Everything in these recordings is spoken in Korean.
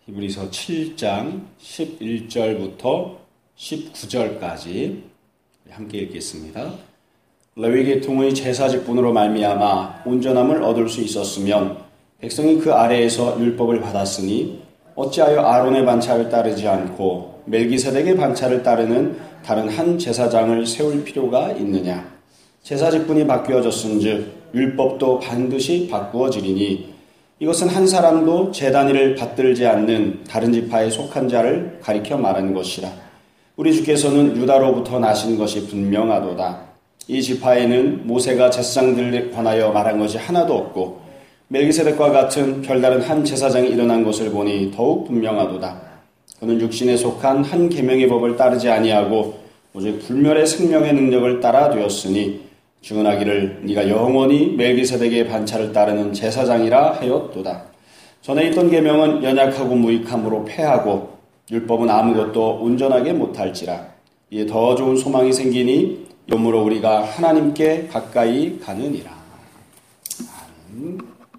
히브리서 7장 11절부터 19절까지 함께 읽겠습니다. 레위 계통의 제사 직분으로 말미암아 온전함을 얻을 수 있었으면 백성이 그 아래에서 율법을 받았으니 어찌하여 아론의 반차를 따르지 않고 멜기세덱의 반차를 따르는 다른 한 제사장을 세울 필요가 있느냐. 제사 직분이 바뀌어졌은즉 율법도 반드시 바꾸어지리니 이것은 한 사람도 제단위를 받들지 않는 다른 지파에 속한 자를 가리켜 말하는 것이라. 우리 주께서는 유다로부터 나신 것이 분명하도다. 이 지파에는 모세가 제사장들에 관하여 말한 것이 하나도 없고 멜기세덱과 같은 별다른 한 제사장이 일어난 것을 보니 더욱 분명하도다. 그는 육신에 속한 한 계명의 법을 따르지 아니하고 오직 불멸의 생명의 능력을 따라 되었으니 증언하기를 네가 영원히 멜기세덱의 반차를 따르는 제사장이라 하였도다. 전에 있던 계명은 연약하고 무익함으로 패하고 율법은 아무것도 온전하게 못할지라. 이에 더 좋은 소망이 생기니 이러므로 우리가 하나님께 가까이 가느니라. 아멘.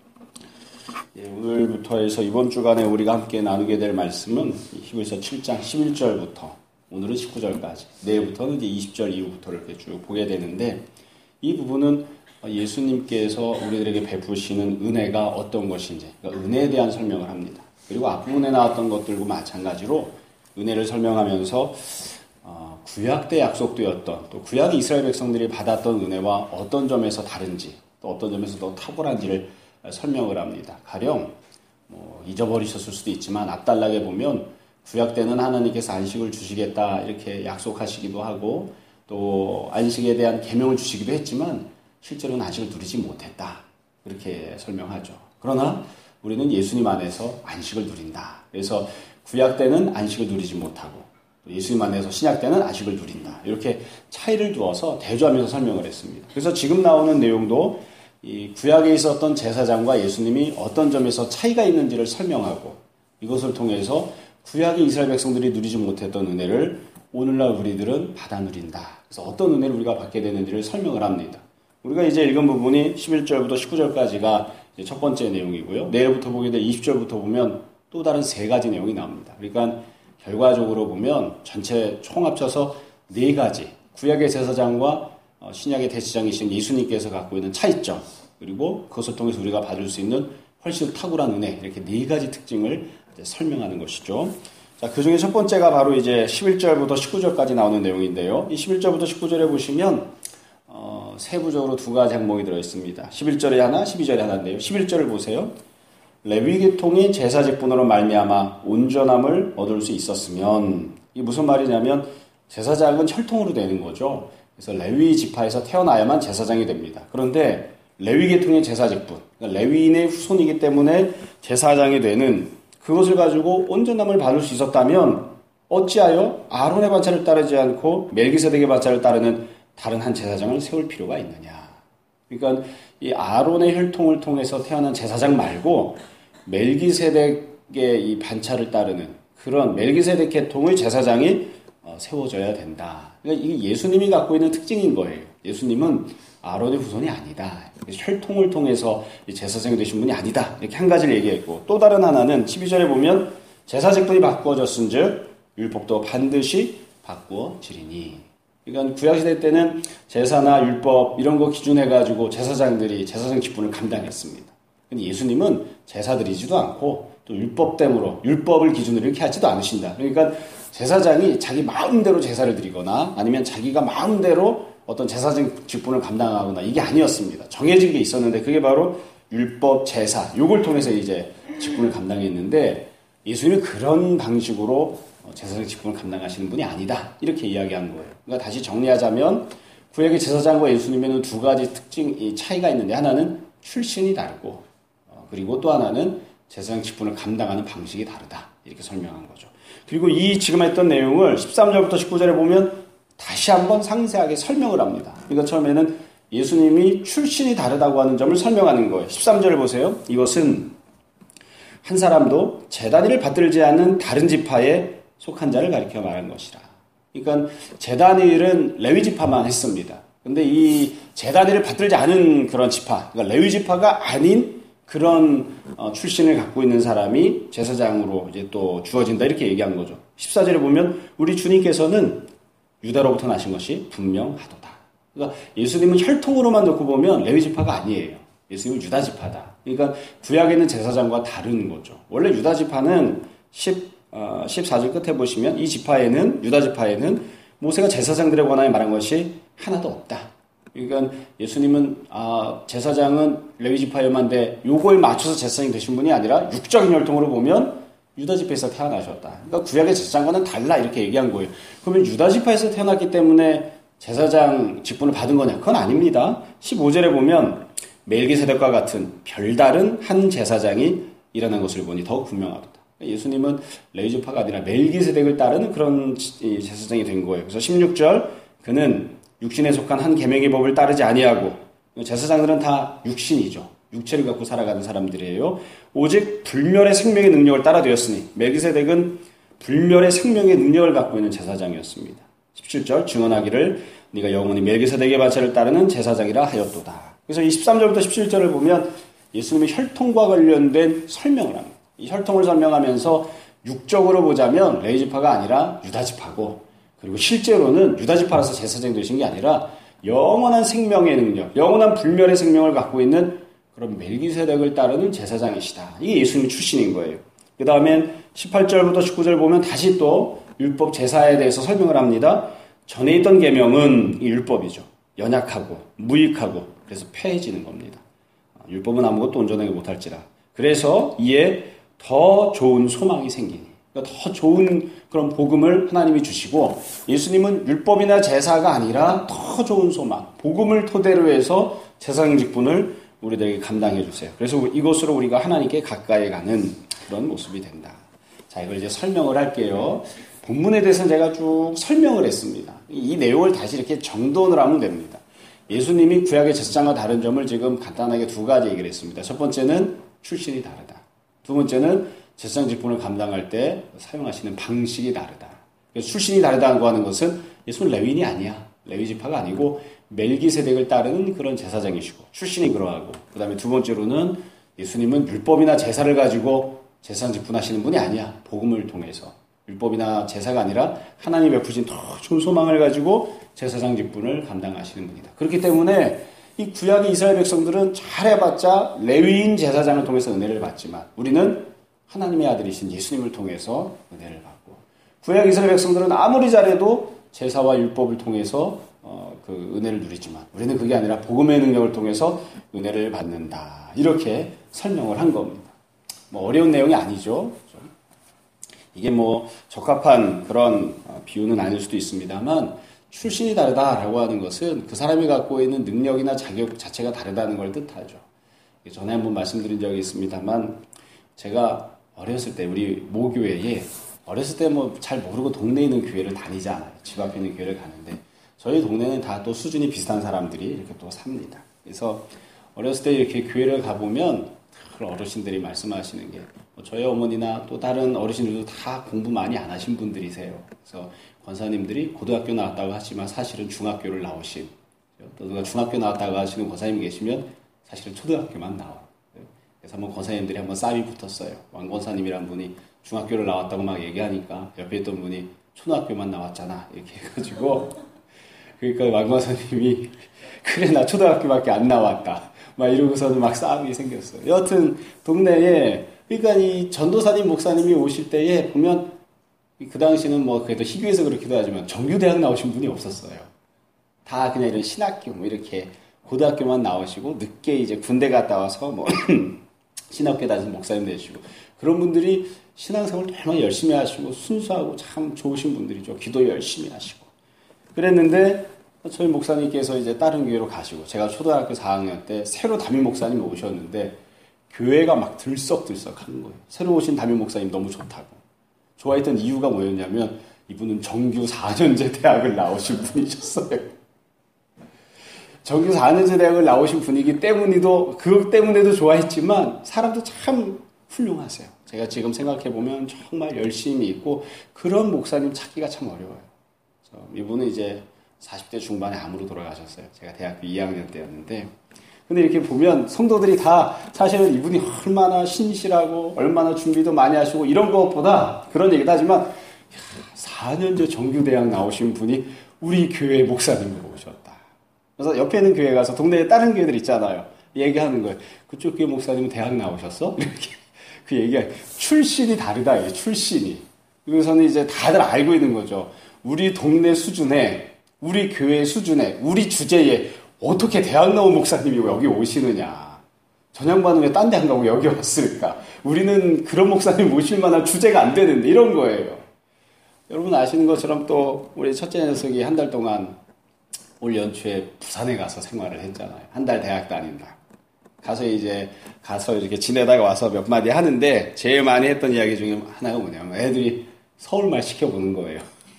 오늘부터 해서 이번 주간에 우리가 함께 나누게 될 말씀은 히브리서 7장 11절부터 오늘은 19절까지, 내일부터는 이제 20절 이후부터 이렇게 쭉 보게 되는데, 이 부분은 예수님께서 우리들에게 베푸시는 은혜가 어떤 것인지, 그러니까 은혜에 대한 설명을 합니다. 그리고 앞부분에 나왔던 것들과 마찬가지로 은혜를 설명하면서 구약 때 약속되었던, 또 구약 이스라엘 백성들이 받았던 은혜와 어떤 점에서 다른지, 또 어떤 점에서 더 탁월한지를 설명을 합니다. 가령 잊어버리셨을 수도 있지만 앞단락에 보면 구약 때는 하나님께서 안식을 주시겠다 이렇게 약속하시기도 하고, 또 안식에 대한 계명을 주시기도 했지만 실제로는 안식을 누리지 못했다 그렇게 설명하죠. 그러나 우리는 예수님 안에서 안식을 누린다. 그래서 구약 때는 안식을 누리지 못하고 예수님 안에서 신약 때는 안식을 누린다. 이렇게 차이를 두어서 대조하면서 설명을 했습니다. 그래서 지금 나오는 내용도 이 구약에 있었던 제사장과 예수님이 어떤 점에서 차이가 있는지를 설명하고, 이것을 통해서 구약의 이스라엘 백성들이 누리지 못했던 은혜를 오늘날 우리들은 받아 누린다. 그래서 어떤 은혜를 우리가 받게 되는지를 설명을 합니다. 우리가 이제 읽은 부분이 11절부터 19절까지가 첫 번째 내용이고요. 내일부터 보게 될 20절부터 보면 또 다른 세 가지 내용이 나옵니다. 그러니까 결과적으로 보면 전체 총 합쳐서 네 가지, 구약의 제사장과 신약의 대제사장이신 예수님께서 갖고 있는 차이점, 그리고 그것을 통해서 우리가 받을 수 있는 훨씬 탁월한 은혜, 이렇게 네 가지 특징을 설명하는 것이죠. 자, 그 중에 첫 번째가 바로 이제 11절부터 19절까지 나오는 내용인데요. 이 11절부터 19절에 보시면 세부적으로 두 가지 항목이 들어있습니다. 11절에 하나, 12절에 하나인데요. 11절을 보세요. 레위 계통이 제사 직분으로 말미암아 온전함을 얻을 수 있었으면, 이게 무슨 말이냐면 제사장은 혈통으로 되는 거죠. 그래서 레위 지파에서 태어나야만 제사장이 됩니다. 그런데 레위 계통의 제사 직분, 그러니까 레위인의 후손이기 때문에 제사장이 되는 그것을 가지고 온전함을 받을 수 있었다면 어찌하여 아론의 반차를 따르지 않고 멜기세덱의 반차를 따르는 다른 한 제사장을 세울 필요가 있느냐. 그러니까 이 아론의 혈통을 통해서 태어난 제사장 말고 멜기세덱의 이 반차를 따르는 그런 멜기세덱 계통의 제사장이 세워져야 된다. 그러니까 이게 예수님이 갖고 있는 특징인 거예요. 예수님은 아론의 후손이 아니다. 혈통을 통해서 제사장이 되신 분이 아니다. 이렇게 한 가지를 얘기했고, 또 다른 하나는 12절에 보면 제사 직분이 바꾸어졌은즉 율법도 반드시 바꾸어지리니. 그러니까 구약시대 때는 제사나 율법 이런 거 기준해가지고 제사장들이 제사장 직분을 감당했습니다. 근데 예수님은 제사 드리지도 않고 또 율법대로 율법을 기준으로 이렇게 하지도 않으신다. 그러니까 제사장이 자기 마음대로 제사를 드리거나 아니면 자기가 마음대로 어떤 제사장 직분을 감당하거나 이게 아니었습니다. 정해진 게 있었는데 그게 바로 율법, 제사, 요걸 통해서 이제 직분을 감당했는데 예수님은 그런 방식으로 제사장 직분을 감당하시는 분이 아니다. 이렇게 이야기한 거예요. 그러니까 다시 정리하자면 구약의 제사장과 예수님에는 두 가지 특징, 차이가 있는데 하나는 출신이 다르고 그리고 또 하나는 제사장 직분을 감당하는 방식이 다르다. 이렇게 설명한 거죠. 그리고 이 지금 했던 내용을 13절부터 19절에 보면 다시 한번 상세하게 설명을 합니다. 그러니까 처음에는 예수님이 출신이 다르다고 하는 점을 설명하는 거예요. 13절을 보세요. 이것은 한 사람도 제단위를 받들지 않는 다른 지파에 속한 자를 가리켜 말한 것이라. 그러니까 제단위는 레위 지파만 했습니다. 근데 이 제단위를 받들지 않은 그런 지파, 그러니까 레위 지파가 아닌 그런 출신을 갖고 있는 사람이 제사장으로 이제 또 주어진다 이렇게 얘기한 거죠. 14절에 보면 우리 주님께서는 유다로부터 나신 것이 분명하도다. 그러니까 예수님은 혈통으로만 놓고 보면 레위 지파가 아니에요. 예수님은 유다 지파다. 그러니까 구약에 있는 제사장과 다른 거죠. 원래 유다 지파는 14절 끝에 보시면 이 지파에는 유다 지파에는 모세가 제사장들에 관하여 말한 것이 하나도 없다. 그러니까 예수님은 제사장은 레위 지파여만데 요거에 맞춰서 제사장이 되신 분이 아니라 육적인 혈통으로 보면 유다 지파에서 태어나셨다. 그러니까 구약의 제사장과는 달라 이렇게 얘기한 거예요. 그러면 유다 지파에서 태어났기 때문에 제사장 직분을 받은 거냐? 그건 아닙니다. 15절에 보면 멜기세덱과 같은 별다른 한 제사장이 일어난 것을 보니 더욱 분명하도다. 예수님은 레위 지파가 아니라 멜기세덱을 따르는 그런 제사장이 된 거예요. 그래서 16절 그는 육신에 속한 한 계명의 법을 따르지 아니하고 제사장들은 다 육신이죠. 육체를 갖고 살아가는 사람들이에요. 오직 불멸의 생명의 능력을 따라 되었으니 멜기세덱은 불멸의 생명의 능력을 갖고 있는 제사장이었습니다. 17절 증언하기를 네가 영원히 멜기세덱의 반차를 따르는 제사장이라 하였도다. 그래서 23절부터 17절을 보면 예수님의 혈통과 관련된 설명을 합니다. 이 혈통을 설명하면서 육적으로 보자면 레위 지파가 아니라 유다 지파고 그리고 실제로는 유다 지파라서 제사장이 되신 게 아니라 영원한 생명의 능력, 영원한 불멸의 생명을 갖고 있는 그런 멜기세덱을 따르는 제사장이시다. 이게 예수님 출신인 거예요. 그 다음엔 18절부터 19절 보면 다시 또 율법 제사에 대해서 설명을 합니다. 전에 있던 계명은 이 율법이죠. 연약하고 무익하고 그래서 폐해지는 겁니다. 율법은 아무것도 온전하게 못할지라. 그래서 이에 더 좋은 소망이 생기니. 그러니까 더 좋은 그런 복음을 하나님이 주시고 예수님은 율법이나 제사가 아니라 더 좋은 소망, 복음을 토대로 해서 제사장 직분을 우리들에게 감당해 주세요. 그래서 이것으로 우리가 하나님께 가까이 가는 그런 모습이 된다. 자, 이걸 이제 설명을 할게요. 본문에 대해서는 제가 쭉 설명을 했습니다. 이 내용을 다시 이렇게 정돈을 하면 됩니다. 예수님이 구약의 제사장과 다른 점을 지금 간단하게 두 가지 얘기를 했습니다. 첫 번째는 출신이 다르다. 두 번째는 제사장 직분을 감당할 때 사용하시는 방식이 다르다. 출신이 다르다고 하는 것은 예수는 레위인이 아니야. 레위 지파가 아니고 멜기세덱을 따르는 그런 제사장이시고 출신이 그러하고 그 다음에 두 번째로는 예수님은 율법이나 제사를 가지고 제사장 직분하시는 분이 아니야. 복음을 통해서 율법이나 제사가 아니라 하나님이 베푸신 더 좋은 소망을 가지고 제사장 직분을 감당하시는 분이다. 그렇기 때문에 이 구약의 이스라엘 백성들은 잘해봤자 레위인 제사장을 통해서 은혜를 받지만 우리는 하나님의 아들이신 예수님을 통해서 은혜를 받고 구약 이스라엘 백성들은 아무리 잘해도 제사와 율법을 통해서 그 은혜를 누리지만 우리는 그게 아니라 복음의 능력을 통해서 은혜를 받는다. 이렇게 설명을 한 겁니다. 뭐 어려운 내용이 아니죠. 이게 뭐 적합한 그런 비유는 아닐 수도 있습니다만 출신이 다르다라고 하는 것은 그 사람이 갖고 있는 능력이나 자격 자체가 다르다는 걸 뜻하죠. 전에 한번 말씀드린 적이 있습니다만 제가 어렸을 때 우리 모교회에 어렸을 때 뭐 잘 모르고 동네에 있는 교회를 다니지 않아요. 집 앞에 있는 교회를 가는데 저희 동네는 다 또 수준이 비슷한 사람들이 이렇게 또 삽니다. 그래서 어렸을 때 이렇게 교회를 가보면 어르신들이 말씀하시는 게 저희 어머니나 또 다른 어르신들도 다 공부 많이 안 하신 분들이세요. 그래서 권사님들이 고등학교 나왔다고 하지만 사실은 중학교를 나오신 또 누가 중학교 나왔다고 하시는 권사님이 계시면 사실은 초등학교만 나와요. 그래서 한번 권사님들이 한번 싸움이 붙었어요. 왕 권사님이란 분이 중학교를 나왔다고 막 얘기하니까 옆에 있던 분이 초등학교만 나왔잖아 이렇게 해가지고 그러니까 왕 권사님이 그래 나 초등학교밖에 안 나왔다 막 이러고서는 막 싸움이 생겼어요. 여하튼 동네에 그러니까 이 전도사님 목사님이 오실 때에 보면 그 당시는 뭐 그래도 희귀해서 그렇기도 하지만 정규대학 나오신 분이 없었어요. 다 그냥 이런 신학교 뭐 이렇게 고등학교만 나오시고 늦게 이제 군대 갔다 와서 뭐 신학교에 다니는 목사님 되시고 그런 분들이 신앙생활 얼마나 열심히 하시고 순수하고 참 좋으신 분들이죠. 기도 열심히 하시고 그랬는데 저희 목사님께서 이제 다른 교회로 가시고 제가 초등학교 4학년 때 새로 담임 목사님이 오셨는데 교회가 막 들썩들썩하는 거예요. 새로 오신 담임 목사님 너무 좋다고. 좋아했던 이유가 뭐였냐면 이분은 정규 4년제 대학을 나오신 분이셨어요. 정규 4년제 대학을 나오신 분이기 때문에도 그것 때문에도 좋아했지만 사람도 참 훌륭하세요. 제가 지금 생각해보면 정말 열심히 있고 그런 목사님 찾기가 참 어려워요. 이분은 이제 40대 중반에 암으로 돌아가셨어요. 제가 대학교 2학년 때였는데 근데 이렇게 보면 성도들이 다 사실은 이분이 얼마나 신실하고 얼마나 준비도 많이 하시고 이런 것보다 그런 얘기도 하지만 4년제 정규대학 나오신 분이 우리 교회 목사님으로 오셨다. 그래서 옆에 있는 교회 가서 동네에 다른 교회들 있잖아요. 얘기하는 거예요. 그쪽 교회 목사님은 대학 나오셨어? 이렇게 그 얘기가 출신이 다르다. 이게 출신이. 그래서는 이제 다들 알고 있는 거죠. 우리 동네 수준에, 우리 교회 수준에, 우리 주제에 어떻게 대학 나온 목사님이 여기 오시느냐. 전양반은 왜 딴 데 안 가고 여기 왔을까? 우리는 그런 목사님 모실 만한 주제가 안 되는데 이런 거예요. 여러분 아시는 것처럼 또 우리 첫째 녀석이 한 달 동안 올 연초에 부산에 가서 생활을 했잖아요. 한 달 대학 다닌다. 가서 이렇게 지내다가 와서 몇 마디 하는데 제일 많이 했던 이야기 중에 하나가 뭐냐면 애들이 서울말 시켜보는 거예요.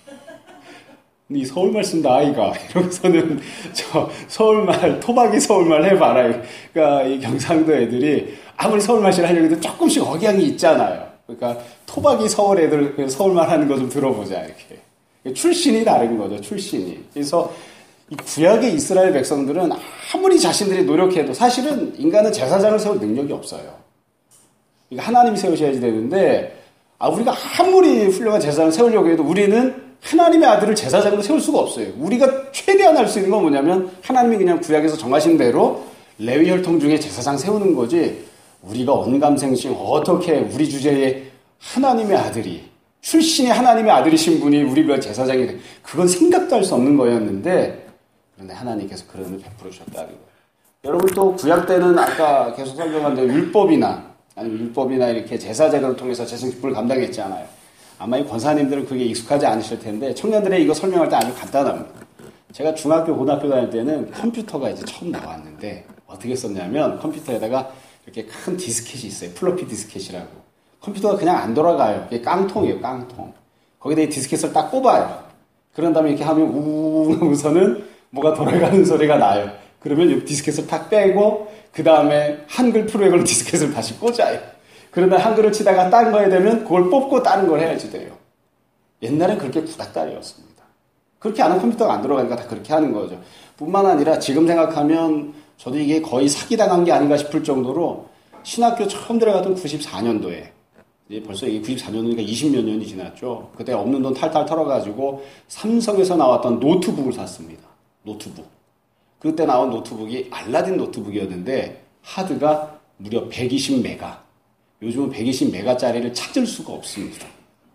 이 서울말 쓴다 아이가 이러면서는 저 서울말 토박이 서울말 해봐라. 그러니까 이 경상도 애들이 아무리 서울말씨를 하려고 해도 조금씩 억양이 있잖아요. 그러니까 토박이 서울 애들 서울말 하는 거 좀 들어보자 이렇게. 출신이 다른 거죠. 출신이. 그래서 이 구약의 이스라엘 백성들은 아무리 자신들이 노력해도 사실은 인간은 제사장을 세울 능력이 없어요. 그러니까 하나님이 세우셔야지 되는데 우리가 아무리 훌륭한 제사장을 세우려고 해도 우리는 하나님의 아들을 제사장으로 세울 수가 없어요. 우리가 최대한 할 수 있는 건 뭐냐면 하나님이 그냥 구약에서 정하신 대로 레위 혈통 중에 제사장 세우는 거지 우리가 언감생심 어떻게 우리 주제에 하나님의 아들이 출신이 하나님의 아들이신 분이 우리가 제사장이 돼. 그건 생각도 할 수 없는 거였는데 그런데 하나님께서 그런 을 베풀어 주셨다는 거예요. 여러분 또 구약 때는 아까 계속 설명한 대로 율법이나 이렇게 제사 제도를 통해서 재성식품을 감당했지 않아요. 아마 이 권사님들은 그게 익숙하지 않으실 텐데 청년들의 이거 설명할 때 아주 간단합니다. 제가 중학교, 고등학교 다닐 때는 컴퓨터가 이제 처음 나왔는데 어떻게 썼냐면 컴퓨터에다가 이렇게 큰 디스켓이 있어요. 플로피 디스켓이라고. 컴퓨터가 그냥 안 돌아가요. 이게 깡통이에요, 깡통. 거기다 이 디스켓을 딱 꼽아요. 그런 다음에 이렇게 하면 우웅 하면서는 뭐가 돌아가는 소리가 나요. 그러면 이 디스켓을 탁 빼고 그 다음에 한글 프로그램 디스켓을 다시 꽂아요. 그러다 한글을 치다가 딴 거에 되면 그걸 뽑고 다른 걸 해야지 돼요. 옛날엔 그렇게 구닥다리였습니다. 그렇게 안 하면 컴퓨터가 안 돌아가니까 다 그렇게 하는 거죠. 뿐만 아니라 지금 생각하면 저도 이게 거의 사기당한 게 아닌가 싶을 정도로 신학교 처음 들어갔던 94년도에 벌써 이게 94년이니까 20몇 년이 지났죠. 그때 없는 돈 탈탈 털어가지고 삼성에서 나왔던 노트북을 샀습니다. 노트북. 그때 나온 노트북이 알라딘 노트북이었는데 하드가 무려 120메가. 요즘은 120메가짜리를 찾을 수가 없습니다.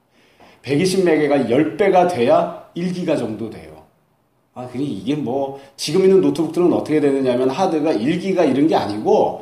120메가가 10배가 돼야 1기가 정도 돼요. 그러니 이게 뭐 지금 있는 노트북들은 어떻게 되느냐면 하드가 1기가 이런 게 아니고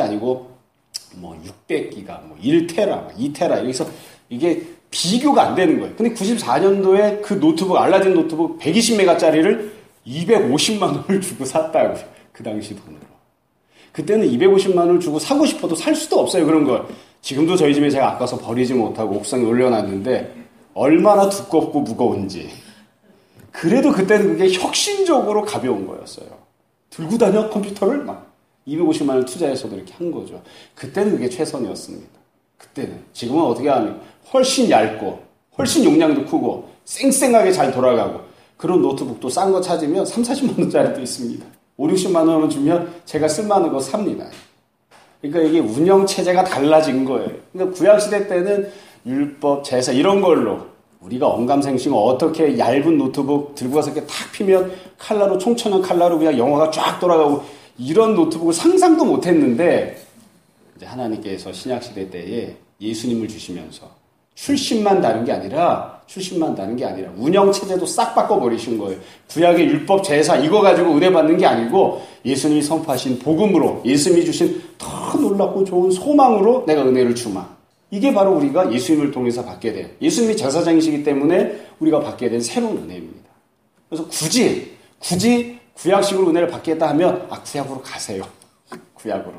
뭐 600기가, 뭐 1테라, 2테라 여기서 이게 비교가 안 되는 거예요. 근데 94년도에 그 노트북 알라딘 노트북 120메가짜리를 250만 원을 주고 샀다고요. 그 당시 돈으로. 그때는 250만 원을 주고 사고 싶어도 살 수도 없어요. 그런 걸. 지금도 저희 집에 제가 아까서 버리지 못하고 옥상에 올려놨는데 얼마나 두껍고 무거운지. 그래도 그때는 그게 혁신적으로 가벼운 거였어요. 들고 다녀 컴퓨터를 막 250만 원을 투자해서도 이렇게 한 거죠. 그때는 그게 최선이었습니다. 그때는. 지금은 어떻게 하면 훨씬 얇고 훨씬 용량도 크고 쌩쌩하게 잘 돌아가고 그런 노트북도 싼 거 찾으면 3, 40만 원짜리도 있습니다. 5, 60만 원을 주면 제가 쓸만한 거 삽니다. 그러니까 이게 운영체제가 달라진 거예요. 그러니까 구약시대 때는 율법, 제사 이런 걸로 우리가 언감생심 어떻게 얇은 노트북 들고 가서 이렇게 탁 피면 칼라로 총천연 칼라로 그냥 영화가 쫙 돌아가고 이런 노트북을 상상도 못했는데 이제 하나님께서 신약시대 때에 예수님을 주시면서 출신만 다른 게 아니라 운영체제도 싹 바꿔버리신 거예요. 구약의 율법, 제사 이거 가지고 은혜 받는 게 아니고 예수님이 선포하신 복음으로 예수님이 주신 더 놀랍고 좋은 소망으로 내가 은혜를 주마. 이게 바로 우리가 예수님을 통해서 받게 된 예수님이 제사장이시기 때문에 우리가 받게 된 새로운 은혜입니다. 그래서 굳이 구약식으로 은혜를 받겠다 하면 구약으로 가세요. 구약으로.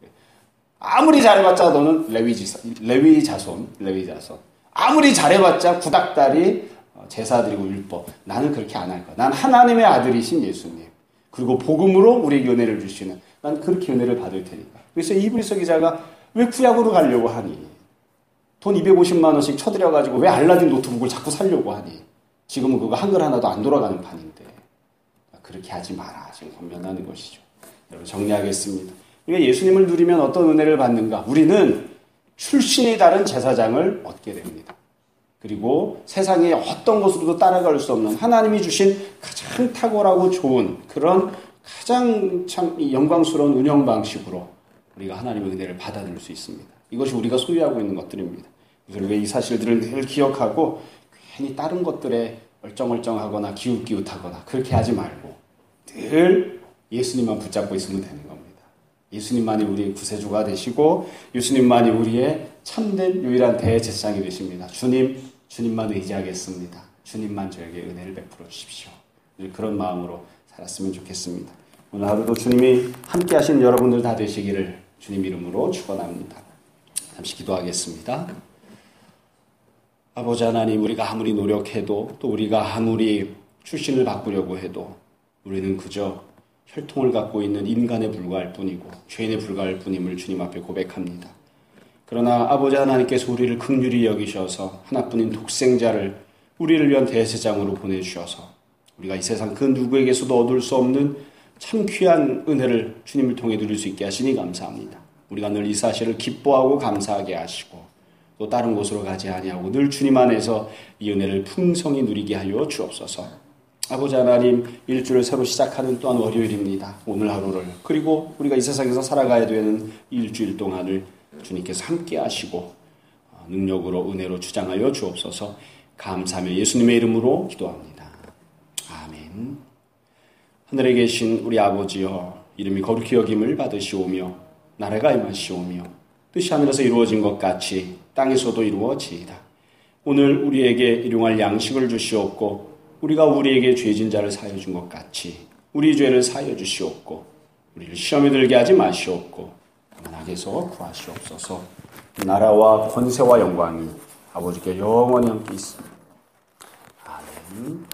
아무리 잘해봤자 너는 레위 자손. 아무리 잘해봤자 구닥다리 제사드리고 율법. 나는 그렇게 안 할 거야. 난 하나님의 아들이신 예수님. 그리고 복음으로 우리에게 은혜를 주시는 난 그렇게 은혜를 받을 테니까. 그래서 이브리서 기자가 왜 구약으로 가려고 하니? 돈 250만 원씩 쳐들여가지고 왜 알라딘 노트북을 자꾸 사려고 하니? 지금은 그거 한글 하나도 안 돌아가는 판인데. 그렇게 하지 마라. 지금 권면하는 것이죠. 여러분 정리하겠습니다. 그러니까 예수님을 누리면 어떤 은혜를 받는가? 우리는 출신이 다른 제사장을 얻게 됩니다. 그리고 세상의 어떤 것으로도 따라갈 수 없는 하나님이 주신 가장 탁월하고 좋은 그런 가장 참 영광스러운 운영 방식으로 우리가 하나님의 은혜를 받아들일 수 있습니다. 이것이 우리가 소유하고 있는 것들입니다. 그래서 우리가 이 사실들을 늘 기억하고 괜히 다른 것들에 얼쩡얼쩡하거나 기웃기웃하거나 그렇게 하지 말고 늘 예수님만 붙잡고 있으면 되는 겁니다. 예수님만이 우리의 구세주가 되시고 예수님만이 우리의 참된 유일한 대제사장이 되십니다. 주님만 의지하겠습니다. 주님만 저에게 은혜를 베풀어 주십시오. 그런 마음으로 살았으면 좋겠습니다. 오늘 하루도 주님이 함께 하신 여러분들 다 되시기를 주님 이름으로 축원합니다. 잠시 기도하겠습니다. 아버지 하나님, 우리가 아무리 노력해도 또 우리가 아무리 출신을 바꾸려고 해도 우리는 그저 혈통을 갖고 있는 인간에 불과할 뿐이고 죄인에 불과할 뿐임을 주님 앞에 고백합니다. 그러나 아버지 하나님께서 우리를 긍휼히 여기셔서 하나뿐인 독생자를 우리를 위한 대제사장으로 보내주셔서 우리가 이 세상 그 누구에게서도 얻을 수 없는 참 귀한 은혜를 주님을 통해 누릴 수 있게 하시니 감사합니다. 우리가 늘 이 사실을 기뻐하고 감사하게 하시고 또 다른 곳으로 가지 아니하고 늘 주님 안에서 이 은혜를 풍성히 누리게 하여 주옵소서. 아버지 하나님, 일주를 새로 시작하는 또한 월요일입니다. 오늘 하루를 그리고 우리가 이 세상에서 살아가야 되는 일주일 동안을 주님께서 함께 하시고 능력으로 은혜로 주장하여 주옵소서. 감사하며 예수님의 이름으로 기도합니다. 아멘. 하늘에 계신 우리 아버지여, 이름이 거룩히 여김을 받으시오며 나라가 임하시오며 뜻이 하늘에서 이루어진 것 같이 땅에서도 이루어지이다. 오늘 우리에게 일용할 양식을 주시옵고 우리가 우리에게 죄진 자를 사하여 준 것 같이 우리 죄를 사하여 주시옵고 우리를 시험에 들게 하지 마시옵고 다만 악에서 구하시옵소서. 나라와 권세와 영광이 아버지께 영원히 함께 있습니다. 아멘.